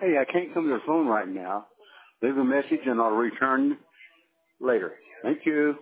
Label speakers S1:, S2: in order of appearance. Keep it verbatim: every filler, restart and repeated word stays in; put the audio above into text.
S1: Hey, I can't come to the phone right now. Leave a message and I'll return later. Thank you.